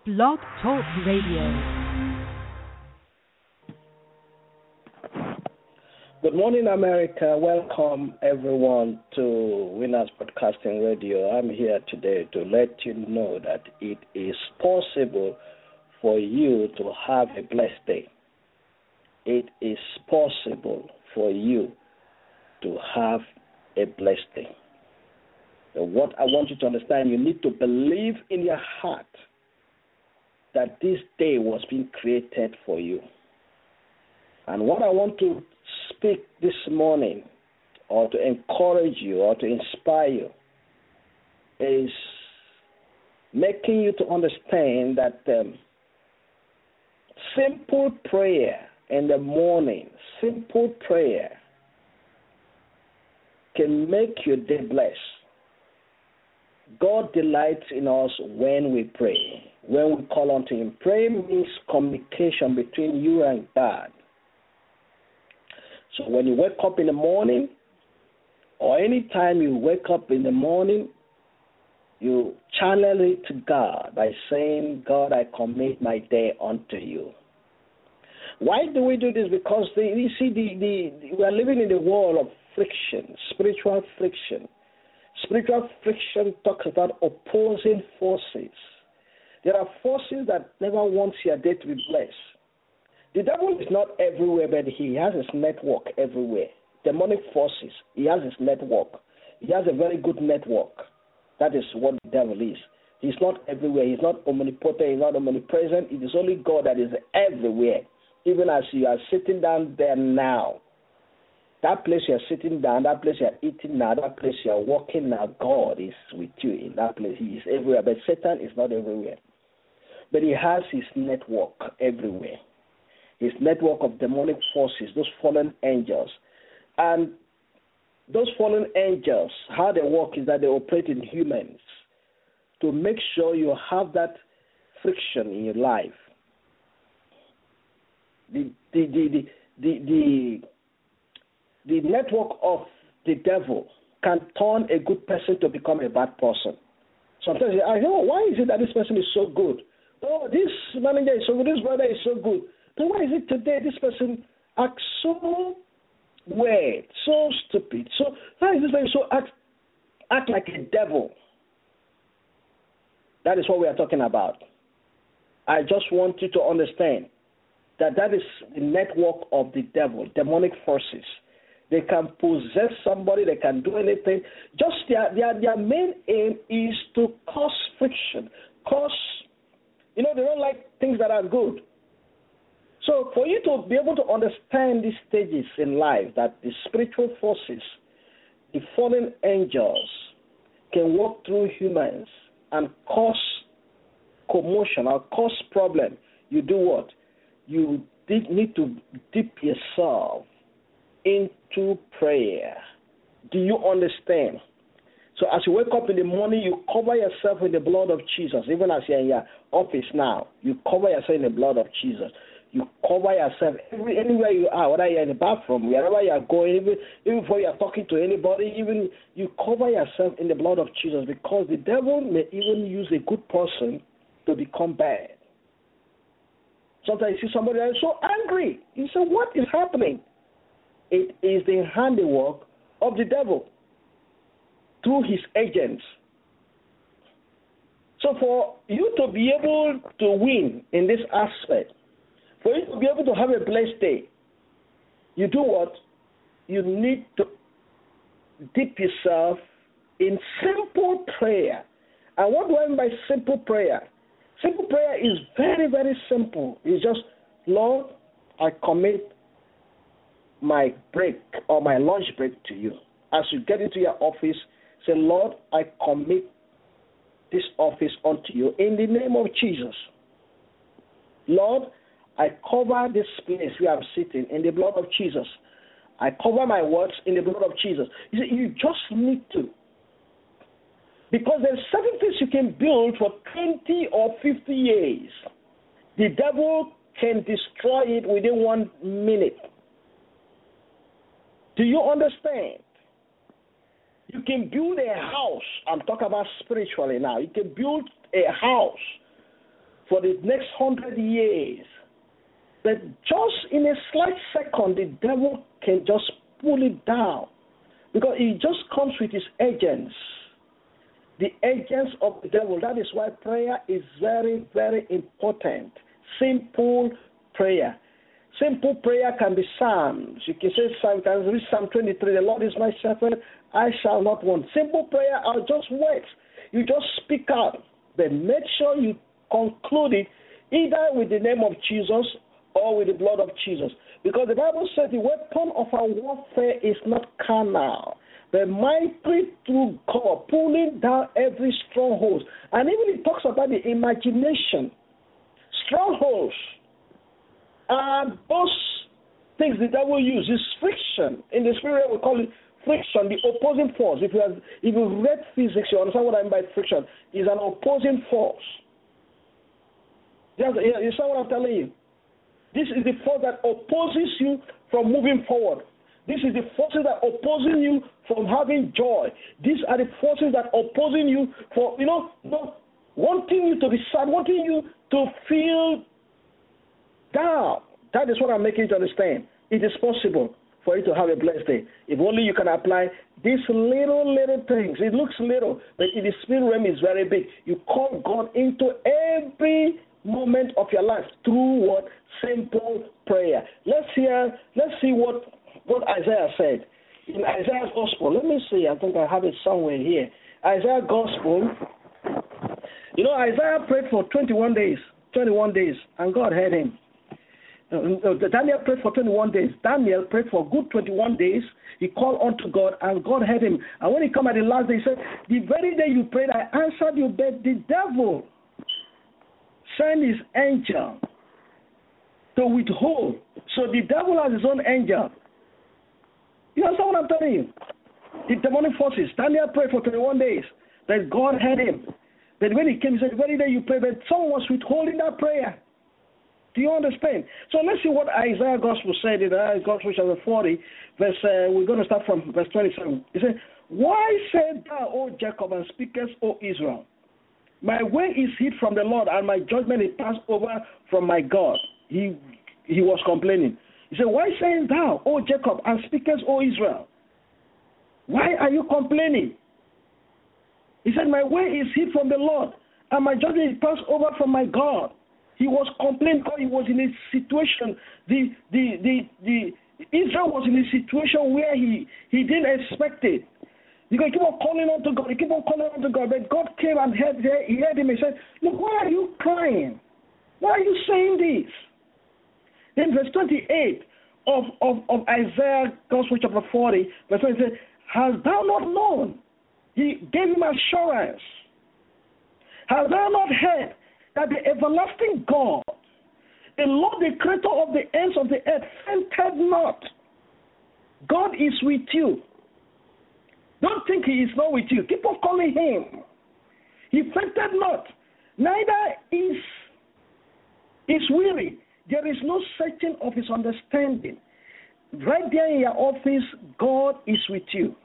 Blog Talk Radio. Good morning, America. Welcome, everyone, to Winners Broadcasting Radio. I'm here today to let you know that it is possible for you to have a blessed day. It is possible for you to have a blessed day. So what I want you to understand, you need to believe in your heart that this day was being created for you. And what I want to speak this morning, or to encourage you, or to inspire you, is making you to understand that simple prayer in the morning, simple prayer can make your day blessed. God delights in us when we pray, when we call unto Him. Prayer means communication between you and God. So when you wake up in the morning, or any time you wake up in the morning, you channel it to God by saying, God, I commit my day unto you. Why do we do this? Because we are living in the world of friction, spiritual friction. Spiritual friction talks about opposing forces. There are forces that never want your day to be blessed. The devil is not everywhere, but he has his network everywhere. Demonic forces, he has his network. He has a very good network. That is what the devil is. He's not everywhere. He's not omnipotent. He's not omnipresent. It is only God that is everywhere. Even as you are sitting down there now, that place you are sitting down, that place you are eating now, that place you are walking now, God is with you in that place. He is everywhere. But Satan is not everywhere. But he has his network everywhere. His network of demonic forces, those fallen angels. And those fallen angels, how they work is that they operate in humans to make sure you have that friction in your life. The network of the devil can turn a good person to become a bad person. Sometimes I know, why is it that this person is so good? Oh, this manager is so good, this brother is so good. But why is it today this person acts so weird, so stupid? So why is this person so act like a devil? That is what we are talking about. I just want you to understand that is the network of the devil, demonic forces. They can possess somebody, they can do anything. Just their main aim is to cause friction, they don't like things that are good. So for you to be able to understand these stages in life, that the spiritual forces, the fallen angels, can walk through humans and cause commotion or cause problem, you do what? You need to dip yourself into prayer. Do you understand? So as you wake up in the morning, you cover yourself in the blood of Jesus. Even as you're in your office now, you cover yourself in the blood of Jesus. You cover yourself anywhere you are, whether you're in the bathroom, wherever you are going, even before you are talking to anybody, even you cover yourself in the blood of Jesus, because the devil may even use a good person to become bad. Sometimes you see somebody that is so angry. You say, what is happening? It is the handiwork of the devil through his agents. So for you to be able to win in this aspect, for you to be able to have a blessed day, you do what? You need to dip yourself in simple prayer. And what do I mean by simple prayer? Simple prayer is very, very simple. It's just, Lord, I commit my break or my lunch break to you. As you get into your office, say, Lord, I commit this office unto you in the name of Jesus. Lord, I cover this place where I'm sitting in the blood of Jesus. I cover my words in the blood of Jesus. You see, you just need to. Because there's certain things you can build for 20 or 50 years. The devil can destroy it within 1 minute. Do you understand? You can build a house. I'm talking about spiritually now. You can build a house for the next 100 years. But just in a slight second, the devil can just pull it down because he just comes with his agents. The agents of the devil. That is why prayer is very, very important. Simple prayer. Simple prayer can be Psalms. You can say can read Psalm 23. The Lord is my shepherd, I shall not want. Simple prayer are just words. You just speak out. But make sure you conclude it either with the name of Jesus or with the blood of Jesus. Because the Bible says the weapon of our warfare is not carnal, but mighty through God, pulling down every stronghold. And even it talks about the imagination. Strongholds are those things the devil uses. Friction. In the spirit, we call it friction, the opposing force. If you read physics, you understand what I mean by friction. It's an opposing force. You understand what I'm telling you? This is the force that opposes you from moving forward. This is the forces that opposing you from having joy. These are the forces that opposing you for, wanting you to be sad, wanting you to feel down. That is what I'm making you to understand. It is possible for you to have a blessed day. If only you can apply these little things. It looks little, but in the spirit realm is very big. You call God into every moment of your life through what? Simple prayer. Let's see what Isaiah said. In Isaiah's gospel, let me see, I think I have it somewhere here. Isaiah gospel. Isaiah prayed for 21 days, and God heard him. Daniel prayed for 21 days. Daniel prayed for good 21 days. He called unto God, and God heard him. And when he came at the last day, he said, the very day you prayed, I answered you, but the devil sent his angel to withhold. So the devil has his own angel. You understand what I'm telling you? The demonic forces. Daniel prayed for 21 days. Then God heard him. But when he came, he said, the very day you prayed, but someone was withholding that prayer. Do you understand? So let's see what Isaiah Gospel said in Isaiah Gospel chapter 40, we're going to start from verse 27. He said, why said thou, O Jacob, and speakest, O Israel? My way is hid from the Lord, and my judgment is passed over from my God. He was complaining. He said, why sayest thou, O Jacob, and speakest, O Israel? Why are you complaining? He said, my way is hid from the Lord, and my judgment is passed over from my God. He was complaining because he was in a situation. Israel was in a situation where he didn't expect it. Because he keep on calling on to God. But God came and he heard him and said, look, why are you crying? Why are you saying this? Then verse 28 of Isaiah Gospel chapter 40, verse 20 says, hast thou not known? He gave him assurance. Hast thou not heard that the everlasting God, the Lord, the creator of the ends of the earth, fainted not? God is with you. Don't think he is not with you. Keep on calling him. He fainted not, neither is weary. There is no searching of his understanding. Right there in your office, God is with you.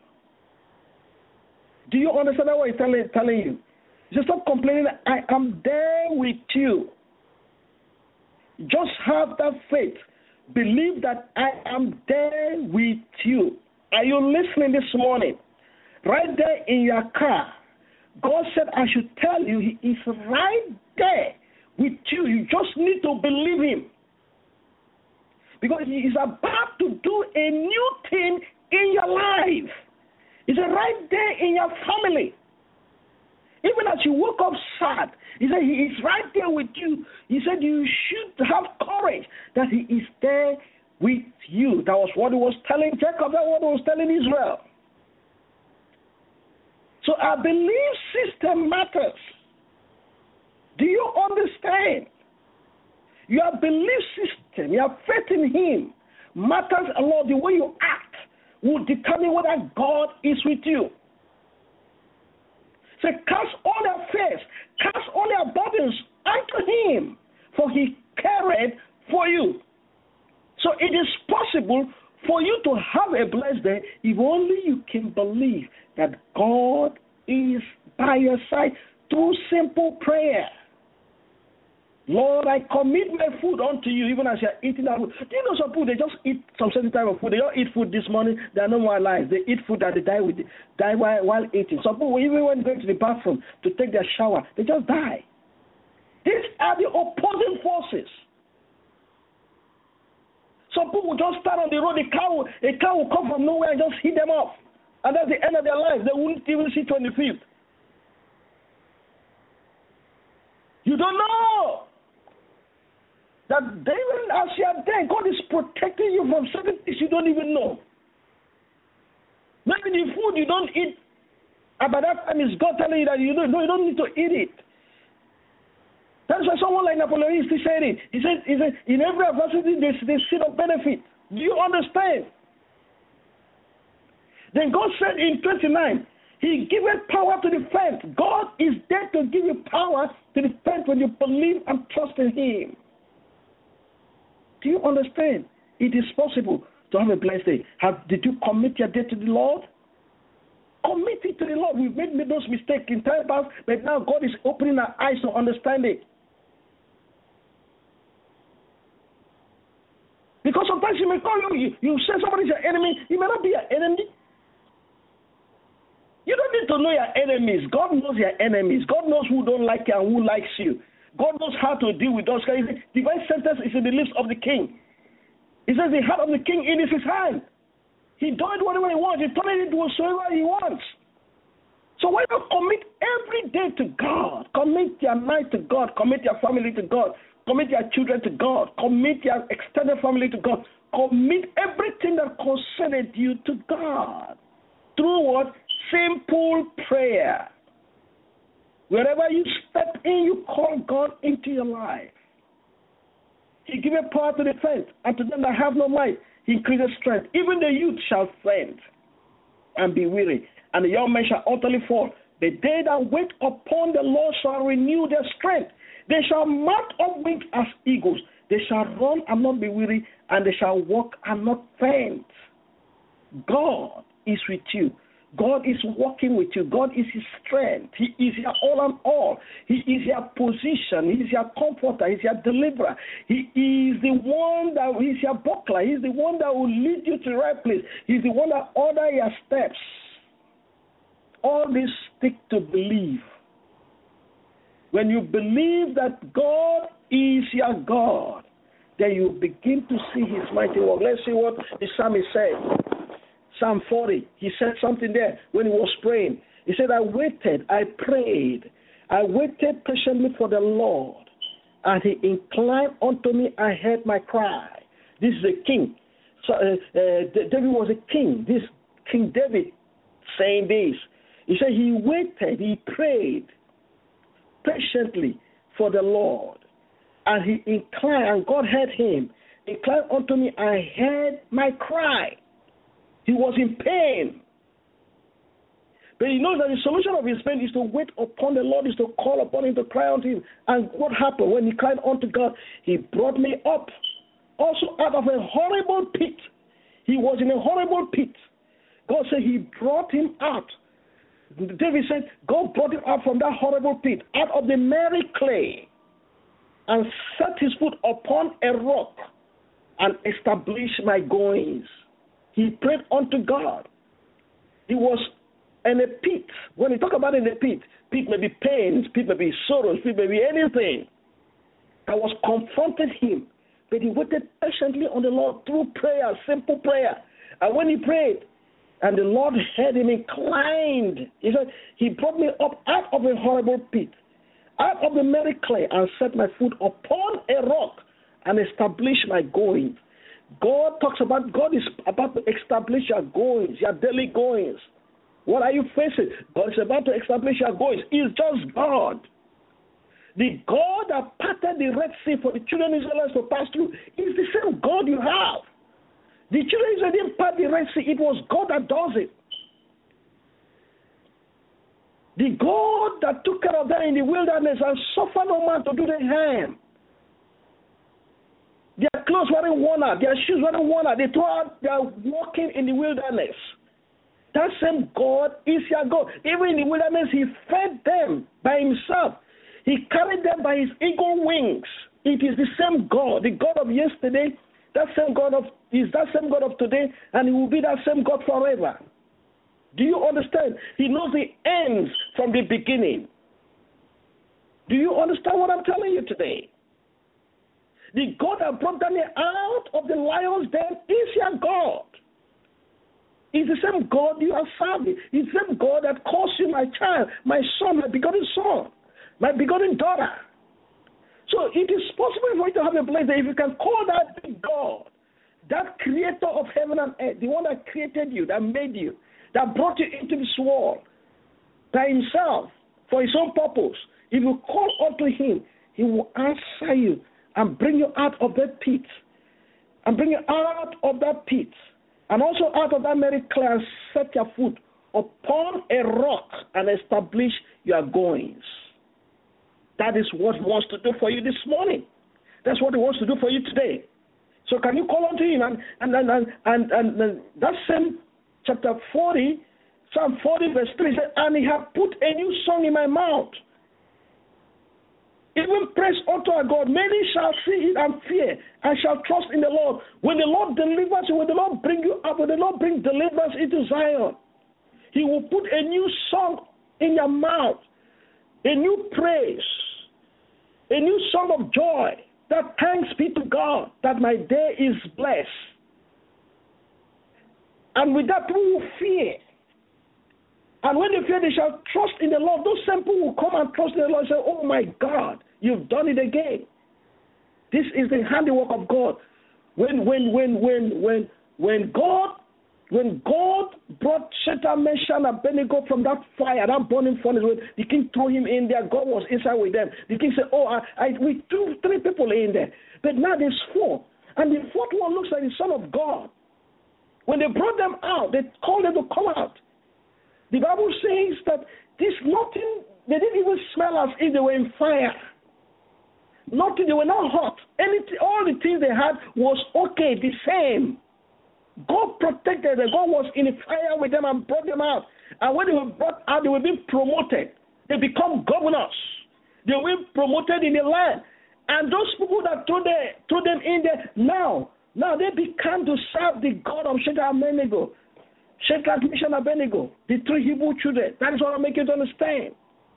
Do you understand what he's telling you? Just stop complaining. I am there with you. Just have that faith. Believe that I am there with you. Are you listening this morning? Right there in your car, God said I should tell you he is right there with you. You just need to believe him. Because he is about to do a new thing in your life. He's right there in your family. Even as you woke up sad, he said he is right there with you. He said you should have courage that he is there with you. That was what he was telling Jacob. That was what he was telling Israel. So our belief system matters. Do you understand? Your belief system, your faith in him matters a lot. The way you act will determine whether God is with you. Say, cast all your fears, cast all your burdens unto him, for he careth for you. So it is possible for you to have a blessed day if only you can believe that God is by your side through simple prayer. Lord, I commit my food unto you, even as you're eating that food. Do you know some people, they just eat some certain type of food. They don't eat food this morning, they are no more alive. They eat food that they die while eating. Some people, even when going to the bathroom to take their shower, they just die. These are the opposing forces. Some people will just stand on the road, a car will come from nowhere and just hit them off. And that's the end of their life. They won't even see 25th. You don't know that even as you are there, God is protecting you from certain things you don't even know. Maybe the food you don't eat, and by that time it's God telling you that you don't need to eat it. That's why someone like Napoleon is saying it. He said, in every adversity there's seed of benefit. Do you understand? Then God said in 29, He giveth power to defend. God is there to give you power to defend when you believe and trust in Him. Do you understand? It is possible to have a blessed day. Did you commit your day to the Lord? Commit it to the Lord. We've made those mistakes in time past, but now God is opening our eyes to understand it. Because sometimes you may call you say somebody's your enemy. He may not be your enemy. You don't need to know your enemies. God knows your enemies. God knows who don't like you and who likes you. God knows how to deal with those guys. Divine sentence is in the lips of the king. He says the heart of the king is in his hand. He does whatever he wants. He turns it whatsoever he wants. So why not commit every day to God? Commit your night to God. Commit your family to God. Commit your children to God. Commit your extended family to God. Commit everything that concerns you to God. Through what? Simple prayer. Wherever you step in, you call God into your life. He giveth power to the faint, and to them that have no might, He increases strength. Even the youth shall faint and be weary, and the young men shall utterly fall. The day that wait upon the Lord shall renew their strength. They shall mount up wings as eagles. They shall run and not be weary, and they shall walk and not faint. God is with you. God is walking with you. God is His strength. He is your all and all. He is your position. He is your comforter. He is your deliverer. He is the one that is your buckler. He is the one that will lead you to the right place. He is the one that orders your steps. All this stick to believe. When you believe that God is your God, then you begin to see His mighty work. Let's see what the psalmist said. Psalm 40, he said something there when he was praying. He said, I waited, I prayed, I waited patiently for the Lord, and He inclined unto me, I heard my cry. This is a king. So David was a king. This King David saying this. He said he waited, he prayed patiently for the Lord, and He inclined, and God heard him. Inclined unto me, I heard my cry. He was in pain. But he knows that the solution of his pain is to wait upon the Lord, is to call upon Him, to cry unto Him. And what happened? When he cried unto God, He brought me up, also out of a horrible pit. He was in a horrible pit. God said He brought him out. David said, God brought him out from that horrible pit, out of the miry clay, and set his foot upon a rock, and established my goings. He prayed unto God. He was in a pit. When we talk about in a pit may be pains, pit may be sorrows, pit may be anything that was confronting him. But he waited patiently on the Lord through prayer, simple prayer. And when he prayed, and the Lord heard him, inclined. He said, He brought me up out of a horrible pit, out of the miry clay, and set my foot upon a rock, and established my goings. God talks about, God is about to establish your goings, your daily goings. What are you facing? God is about to establish your goings. It's just God. The God that parted the Red Sea for the children of Israel to pass through is the same God you have. The children of Israel didn't part the Red Sea. It was God that does it. The God that took care of them in the wilderness and suffered no man to do their harm. Their clothes weren't worn out. Their shoes weren't worn out. They are walking in the wilderness. That same God is your God. Even in the wilderness, He fed them by Himself. He carried them by his eagle wings. It is the same God, the God of yesterday, that same God of today, and he will be that same God forever. Do you understand? He knows the ends from the beginning. Do you understand what I'm telling you today? The God that brought Daniel out of the lion's den is your God. It's the same God you are serving. It's the same God that calls you my child, my son, my begotten son, my begotten daughter. So it is possible for you to have a place that if you can call that big God, that creator of heaven and earth, the one that created you, that made you, that brought you into this world by himself for his own purpose, if you call unto him, he will answer you and bring you out of that pit. And bring you out of that pit. And also out of that merry clay and set your foot upon a rock and establish your goings. That is what he wants to do for you this morning. That's what he wants to do for you today. So can you call unto him? And that same chapter 40, Psalm 40 verse 3 says, and he hath put a new song in my mouth. Even praise unto our God. Many shall see it and fear and shall trust in the Lord. When the Lord delivers you, when the Lord bring you up, when the Lord bring deliverance into Zion, he will put a new song in your mouth, a new praise, a new song of joy, that thanks be to God that my day is blessed. And with that people will fear. And when they fear, they shall trust in the Lord. Those same people will come and trust in the Lord and say, oh my God, you've done it again. This is the handiwork of God. When God brought Shadrach, Meshach, and Abednego from that fire, that burning furnace, when the king threw him in there, God was inside with them. The king said, we threw 3 people in there, but now there's 4. And the 4th one looks like the Son of God. When they brought them out, they called them to come out. The Bible says that they didn't even smell as if they were in fire. Nothing, they were not hot. All the things they had was okay, the same. God protected them. God was in a fire with them and brought them out. And when they were brought out, they were being promoted. They become governors. They were promoted in the land. And those people that threw them in there, now they began to serve the God of Shadrach, Abednego. Shadrach, Meshach, and Abednego, the 3 Hebrew children. That is what I make you to understand.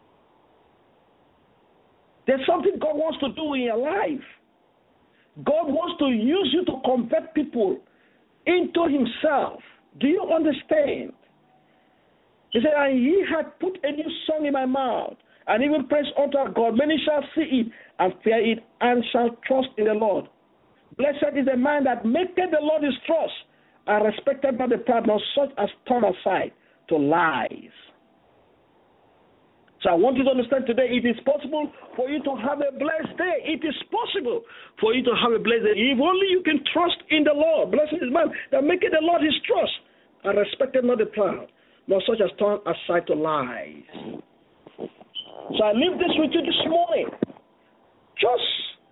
There's something God wants to do in your life. God wants to use you to convert people into himself. Do you understand? He said, and he had put a new song in my mouth, and even praise unto our God. Many shall see it and fear it, and shall trust in the Lord. Blessed is the man that maketh the Lord his trust, and respected by the proud, not such as turn aside to lies. So I want you to understand today, it is possible for you to have a blessed day. It is possible for you to have a blessed day. If only you can trust in the Lord. Blessed is the man that maketh the Lord his trust, and respected not the proud, not such as turn aside to lies. So I leave this with you this morning. Just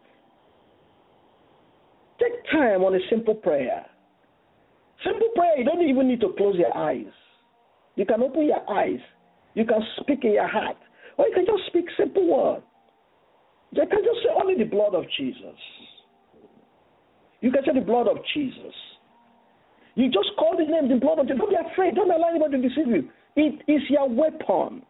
take time on a simple prayer. Simple prayer, you don't even need to close your eyes. You can open your eyes. You can speak in your heart. Or you can just speak simple words. You can just say only the blood of Jesus. You can say the blood of Jesus. You just call the name, the blood of Jesus. Don't be afraid. Don't allow anybody to deceive you. It is your weapon.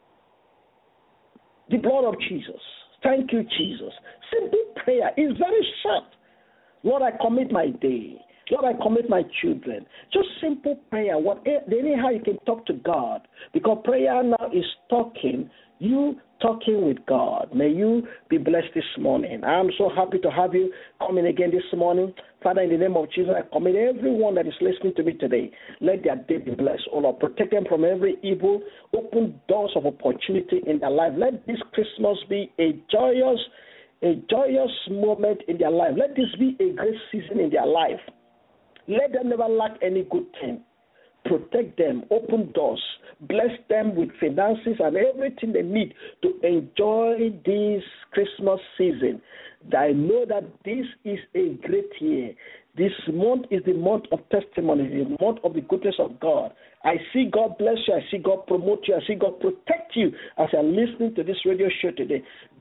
The blood of Jesus. Thank you, Jesus. Simple prayer is very short. Lord, I commit my day. Lord, I commit my children. Just simple prayer. Anyhow you can talk to God. Because prayer now is talking. You talking with God. May you be blessed this morning. I'm so happy to have you coming again this morning. Father, in the name of Jesus, I commit everyone that is listening to me today. Let their day be blessed. Oh Lord, protect them from every evil. Open doors of opportunity in their life. Let this Christmas be a joyous moment in their life. Let this be a great season in their life. Let them never lack any good thing. Protect them, open doors, bless them with finances and everything they need to enjoy this Christmas season. I know that this is a great year. This month is the month of testimony, the month of the goodness of God. I see God bless you. I see God promote you. I see God protect you as you're listening to this radio show today.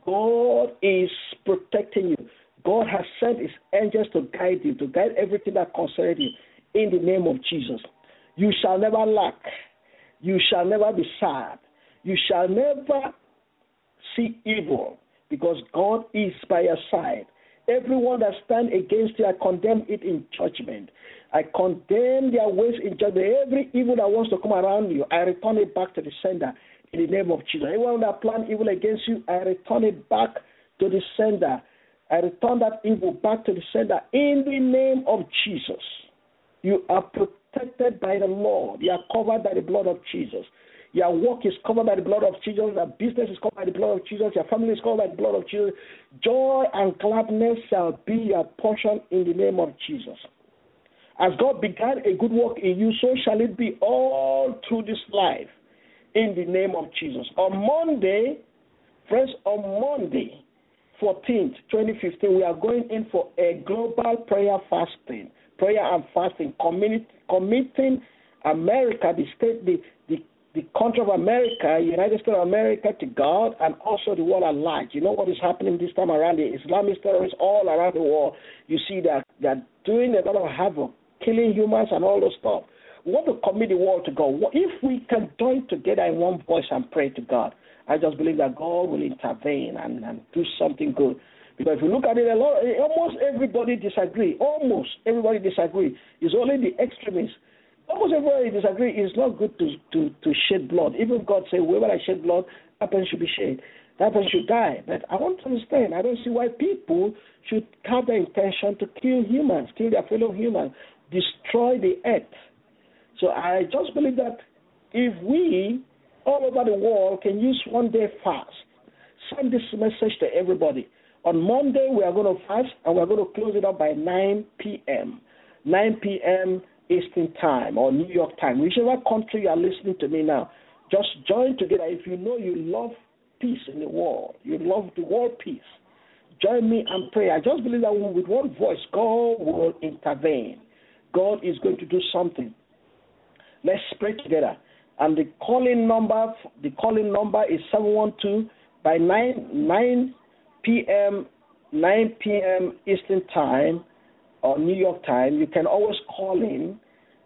God is protecting you. God has sent his angels to guide you, to guide everything that concerns you in the name of Jesus. You shall never lack. You shall never be sad. You shall never see evil because God is by your side. Everyone that stands against you, I condemn it in judgment. I condemn their ways in judgment. Every evil that wants to come around you, I return it back to the sender in the name of Jesus. Anyone that plans evil against you, I return it back to the sender. I return that evil back to the sender in the name of Jesus. You are protected by the Lord. You are covered by the blood of Jesus. Your work is covered by the blood of Jesus. Your business is covered by the blood of Jesus. Your family is covered by the blood of Jesus. Joy and gladness shall be your portion in the name of Jesus. As God began a good work in you, so shall it be all through this life in the name of Jesus. On Monday, friends, on Monday, 14th, 2015, we are going in for a global prayer and fasting, committing America, the country of America, United States of America, to God, and also the world at large. You know what is happening this time around? The Islamist terrorists all around the world. You see that they're doing a lot of havoc, killing humans and all those stuff. We want to commit the world to God. If we can join together in one voice and pray to God, I just believe that God will intervene and do something good. Because if you look at it, almost everybody disagree. Almost everybody disagree. It's only the extremists. Almost everybody disagree. It's not good to shed blood. Even God said, whoever I shed blood, that person should be shed. That person should die. But I want to understand. I don't see why people should have the intention to kill humans, kill their fellow humans, destroy the earth. So I just believe that if we, all over the world, can use one day fast, send this message to everybody. On Monday, we are going to fast, and we are going to close it up by 9 p.m. 9 p.m. Eastern Time or New York time. Whichever country you are listening to me now, just join together. If you know you love peace in the world, you love the world peace, join me and pray. I just believe that with one voice, God will intervene. God is going to do something. Let's pray together. And the calling number is 712 by 9 p.m. Eastern Time or New York time. You can always call in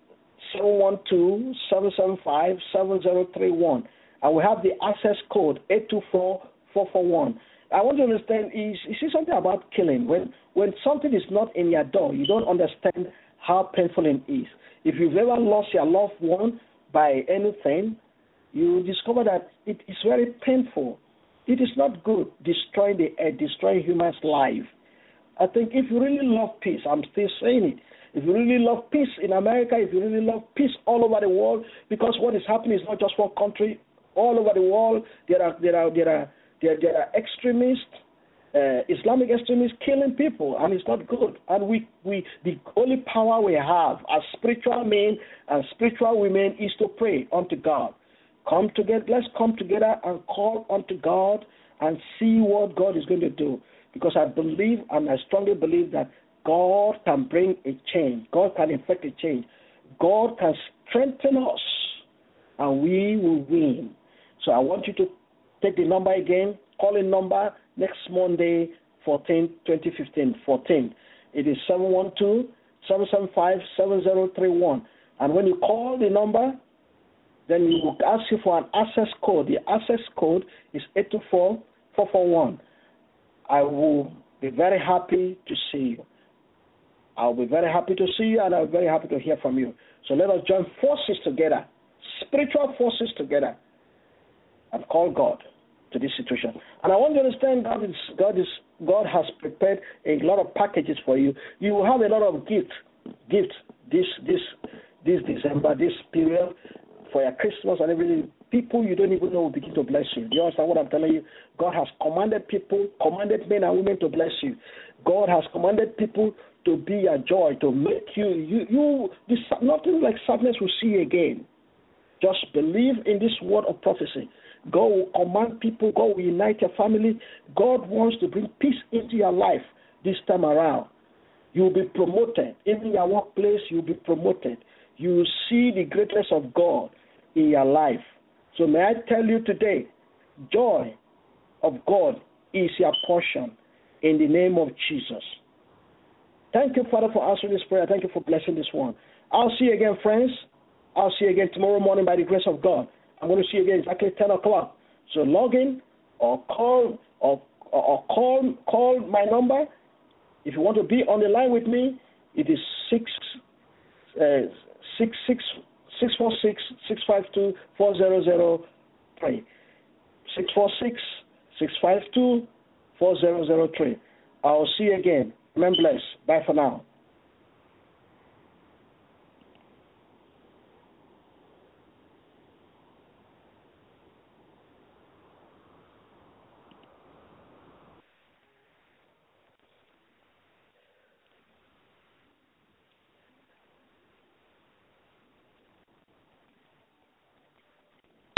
712-775-7031. And we have the access code 824441. I want to understand, you see something about killing. When something is not in your door, you don't understand how painful it is. If you've ever lost your loved one by anything, you discover that it is very painful. It is not good destroying humans' life. I think if you really love peace, I'm still saying it, if you really love peace in America, if you really love peace all over the world, because what is happening is not just one country, all over the world, there are extremists, Islamic extremists killing people, and it's not good. And the only power we have as spiritual men and spiritual women is to pray unto God. Come together, let's come together and call unto God and see what God is going to do. Because I believe and I strongly believe that God can bring a change. God can effect a change. God can strengthen us, and we will win. So I want you to take the number again, call-in number next Monday, 14, 2015, 14. It is 712-775-7031. And when you call the number, then you will ask you for an access code. The access code is 824441. I will be very happy to see you. I'll be very happy to see you, and I'll be very happy to hear from you. So let us join forces together, spiritual forces together, and call God to this situation. And I want you to understand God has prepared a lot of packages for you. You will have a lot of gifts this December, this period, for your Christmas and everything. People you don't even know will begin to bless you. Do you understand what I'm telling you? God has commanded men and women to bless you. God has commanded people to be your joy, to make nothing like sadness will see you again. Just believe in this word of prophecy. God will command people. God will unite your family. God wants to bring peace into your life this time around. You will be promoted. Even in your workplace, you will be promoted. You will see the greatness of God in your life. So may I tell you today, joy of God is your portion in the name of Jesus. Thank you, Father, for answering this prayer. Thank you for blessing this one. I'll see you again, friends. I'll see you again tomorrow morning by the grace of God. I'm going to see you again exactly 10 o'clock. So log in or call call my number. If you want to be on the line with me, it is 646-652-4003. 646-652-4003. I'll see you again. Remain blessed. Bye for now.